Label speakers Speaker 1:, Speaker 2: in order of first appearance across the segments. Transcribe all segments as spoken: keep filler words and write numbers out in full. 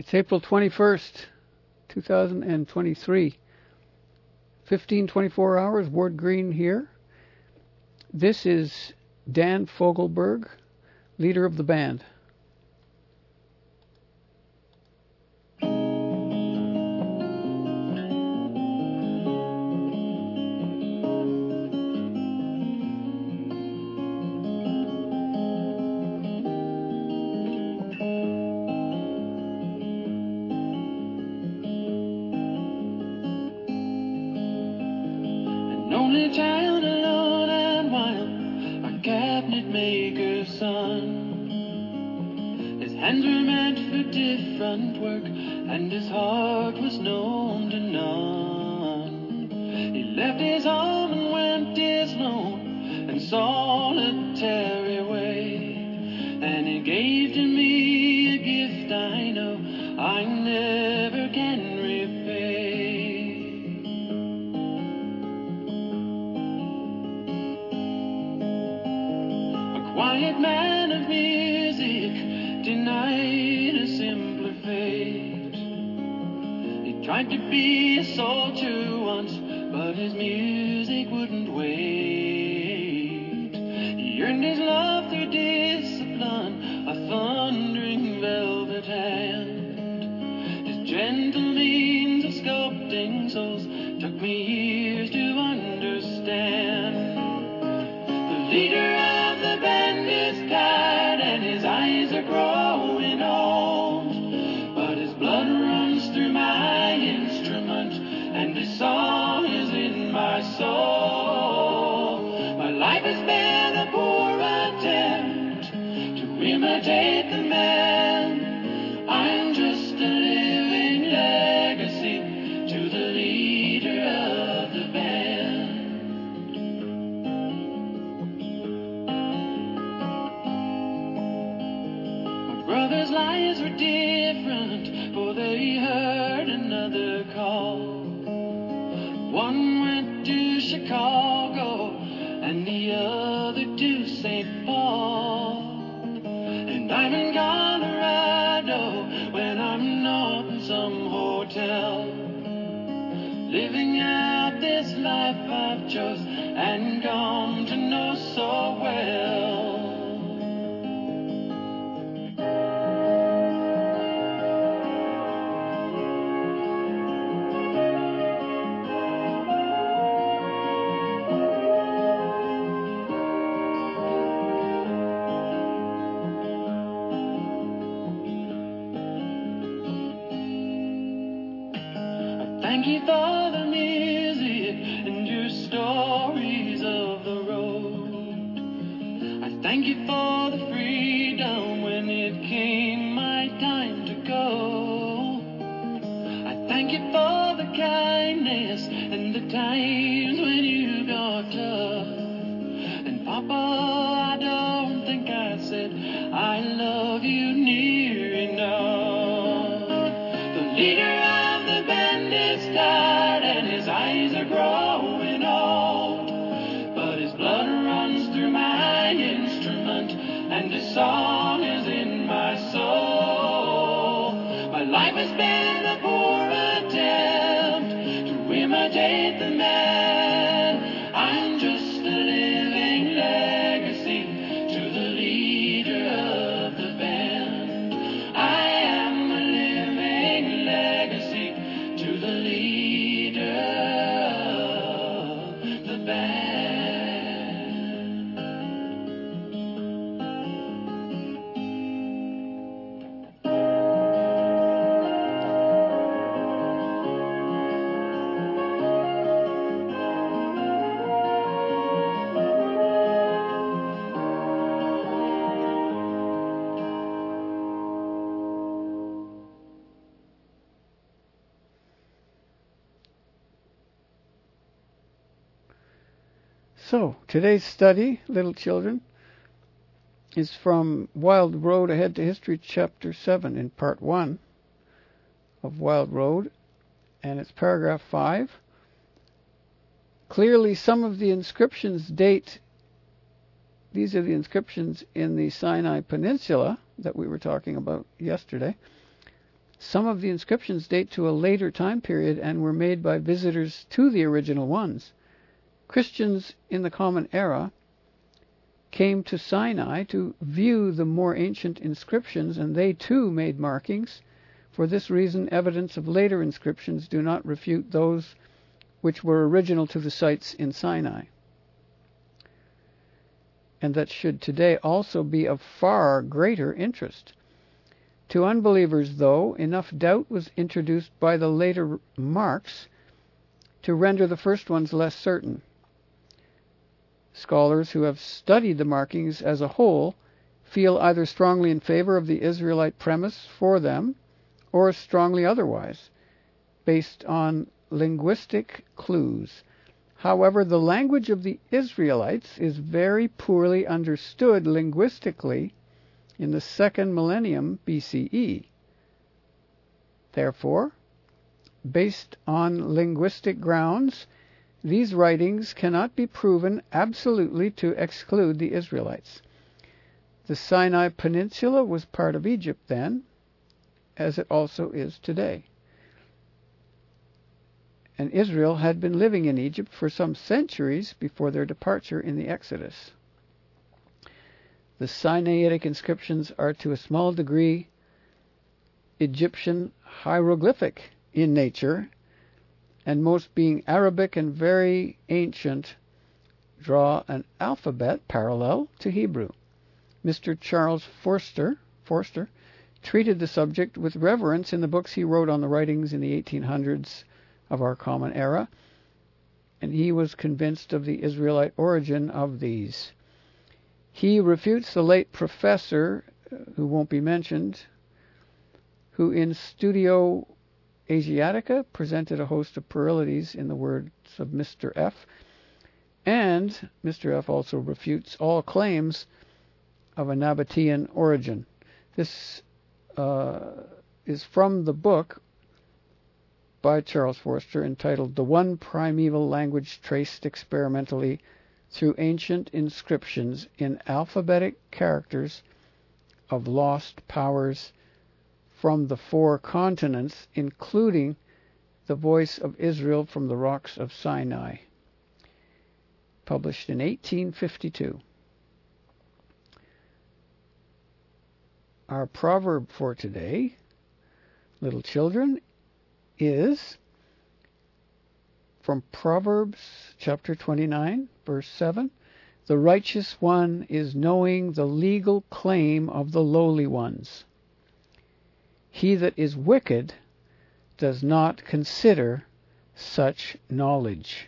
Speaker 1: It's April twenty-first, two thousand twenty-three. fifteen twenty-four hours, Ward Green here. This is Dan Fogelberg, leader of the band. So, today's study, little children, is from Wild Road Ahead to History, Chapter seven, in Part one of Wild Road, and it's paragraph five. Clearly, some of the inscriptions date, these are the inscriptions in the Sinai Peninsula that we were talking about yesterday. Some of the inscriptions date to a later time period and were made by visitors to the original ones. Christians in the Common Era came to Sinai to view the more ancient inscriptions, and they too made markings. For this reason, evidence of later inscriptions do not refute those which were original to the sites in Sinai. And that should today also be of far greater interest. To unbelievers, though, enough doubt was introduced by the later marks to render the first ones less certain. Scholars who have studied the markings as a whole feel either strongly in favor of the Israelite premise for them, or strongly otherwise, based on linguistic clues. However, the language of the Israelites is very poorly understood linguistically in the second millennium B C E. Therefore, based on linguistic grounds, these writings cannot be proven absolutely to exclude the Israelites. The Sinai Peninsula was part of Egypt then, as it also is today. And Israel had been living in Egypt for some centuries before their departure in the Exodus. The Sinaitic inscriptions are to a small degree Egyptian hieroglyphic in nature, and most being Arabic and very ancient, draw an alphabet parallel to Hebrew. Mister Charles Forster, Forster treated the subject with reverence in the books he wrote on the writings in the eighteen hundreds of our Common Era, and he was convinced of the Israelite origin of these. He refutes the late professor, who won't be mentioned, who in Studio Asiatica presented a host of puerilities in the words of Mister F, and Mister F also refutes all claims of a Nabatean origin. This uh, is from the book by Charles Forster entitled The One Primeval Language Traced Experimentally Through Ancient Inscriptions in Alphabetic Characters of Lost Powers from the Four Continents, including the Voice of Israel from the Rocks of Sinai, published in eighteen fifty-two. Our proverb for today, little children, is from Proverbs chapter twenty-nine, verse seven. The righteous one is knowing the legal claim of the lowly ones. He that is wicked does not consider such knowledge.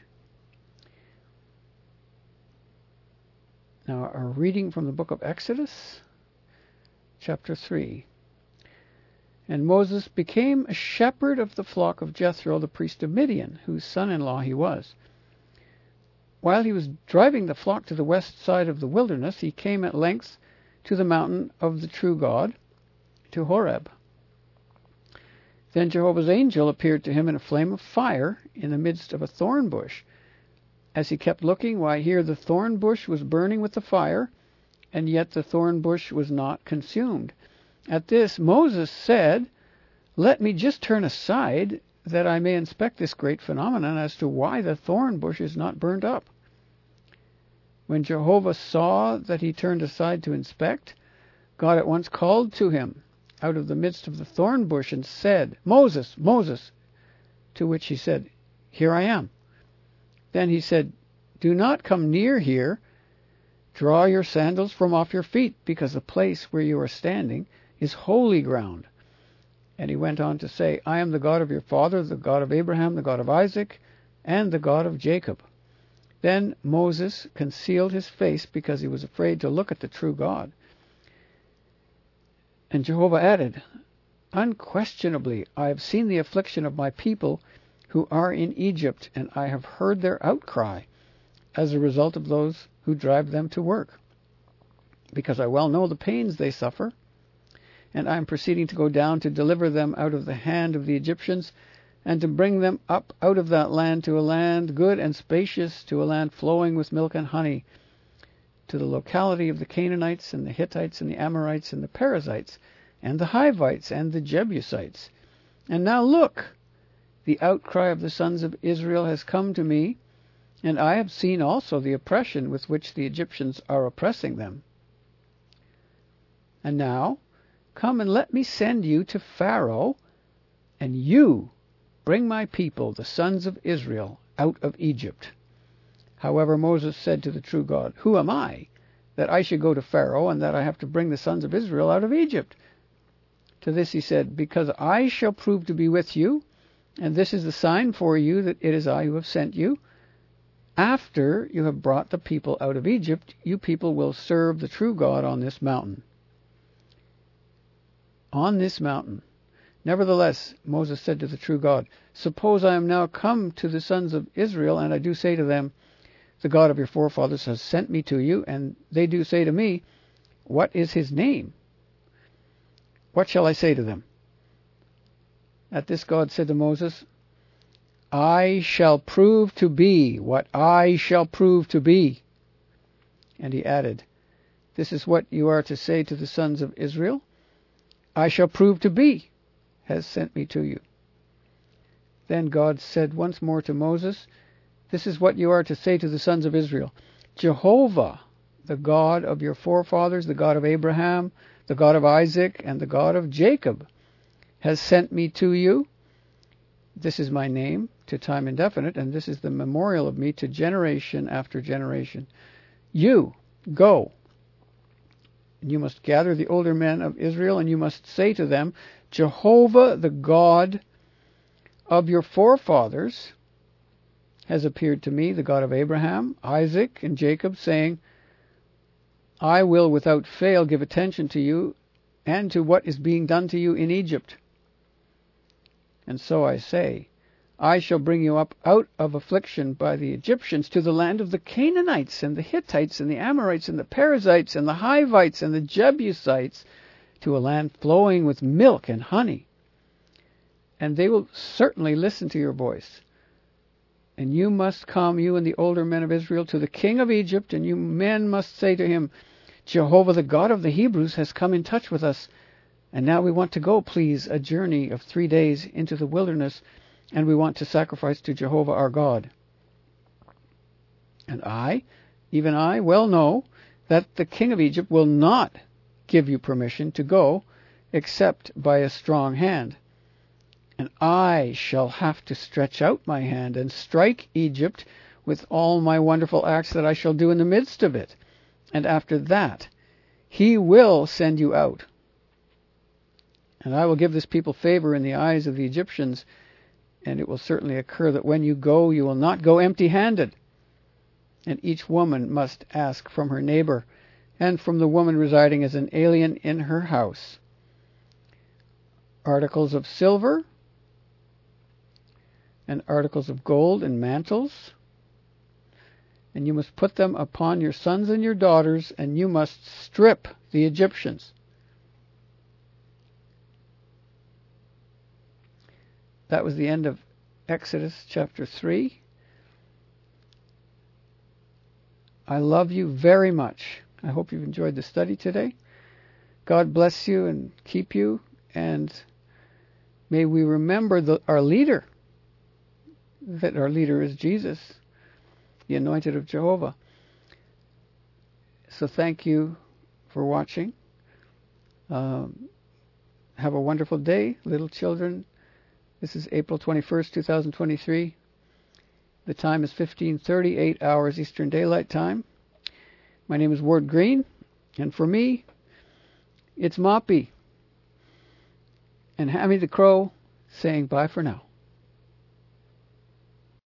Speaker 1: Now, our reading from the book of Exodus, chapter three. And Moses became a shepherd of the flock of Jethro, the priest of Midian, whose son-in-law he was. While he was driving the flock to the west side of the wilderness, he came at length to the mountain of the true God, to Horeb. Then Jehovah's angel appeared to him in a flame of fire in the midst of a thorn bush. As he kept looking, why, here the thorn bush was burning with the fire, and yet the thorn bush was not consumed. At this, Moses said, "Let me just turn aside, that I may inspect this great phenomenon as to why the thorn bush is not burned up." When Jehovah saw that he turned aside to inspect, God at once called to him out of the midst of the thorn bush and said, "Moses, Moses," to which he said, "Here I am." Then he said, "Do not come near here. Draw your sandals from off your feet, because the place where you are standing is holy ground." And he went on to say, "I am the God of your father, the God of Abraham, the God of Isaac, and the God of Jacob." Then Moses concealed his face because he was afraid to look at the true God. And Jehovah added, "Unquestionably, I have seen the affliction of my people who are in Egypt, and I have heard their outcry as a result of those who drive them to work, because I well know the pains they suffer. And I am proceeding to go down to deliver them out of the hand of the Egyptians, and to bring them up out of that land to a land good and spacious, to a land flowing with milk and honey, to the locality of the Canaanites and the Hittites and the Amorites and the Perizzites and the Hivites and the Jebusites, And now look, the outcry of the sons of Israel has come to me, and I have seen also the oppression with which the Egyptians are oppressing them. And now, come and let me send you to Pharaoh, and you bring my people, the sons of Israel, out of Egypt. However, Moses said to the true God, Who am I, that I should go to Pharaoh, and that I have to bring the sons of Israel out of Egypt? To this he said, Because I shall prove to be with you, and this is the sign for you that it is I who have sent you. After you have brought the people out of Egypt, you people will serve the true God on this mountain. On this mountain. Nevertheless, Moses said to the true God, Suppose I am now come to the sons of Israel, and I do say to them, The God of your forefathers has sent me to you, and they do say to me, What is his name? What shall I say to them? At this God said to Moses, I shall prove to be what I shall prove to be. And he added, This is what you are to say to the sons of Israel. I shall prove to be has sent me to you. Then God said once more to Moses, This is what you are to say to the sons of Israel. Jehovah, the God of your forefathers, the God of Abraham, the God of Isaac, and the God of Jacob, has sent me to you. This is my name to time indefinite, and this is the memorial of me to generation after generation. You, go. You must gather the older men of Israel, and you must say to them, Jehovah, the God of your forefathers, has appeared to me, the God of Abraham, Isaac, and Jacob, saying, I will without fail give attention to you and to what is being done to you in Egypt. And so I say, I shall bring you up out of affliction by the Egyptians to the land of the Canaanites and the Hittites and the Amorites and the Perizzites and the Hivites and the Jebusites, to a land flowing with milk and honey. And they will certainly listen to your voice. And you must come, you and the older men of Israel, to the king of Egypt, and you men must say to him, Jehovah, the God of the Hebrews, has come in touch with us, and now we want to go, please, a journey of three days into the wilderness, and we want to sacrifice to Jehovah our God. And I, even I, well know that the king of Egypt will not give you permission to go except by a strong hand. And I shall have to stretch out my hand and strike Egypt with all my wonderful acts that I shall do in the midst of it. And after that, he will send you out. And I will give this people favor in the eyes of the Egyptians, and it will certainly occur that when you go, you will not go empty-handed. And each woman must ask from her neighbor and from the woman residing as an alien in her house articles of silver and articles of gold and mantles, and you must put them upon your sons and your daughters, and you must strip the Egyptians. That was the end of Exodus chapter three. I love you very much. I hope you've enjoyed the study today. God bless you and keep you, and may we remember the, our leader, that our leader is Jesus, the anointed of Jehovah. So thank you for watching. Um, have a wonderful day, little children. This is April twenty-first, two thousand twenty-three. The time is fifteen thirty-eight hours Eastern Daylight Time. My name is Ward Green, and for me, it's Moppy and Hammy the Crow saying bye for now.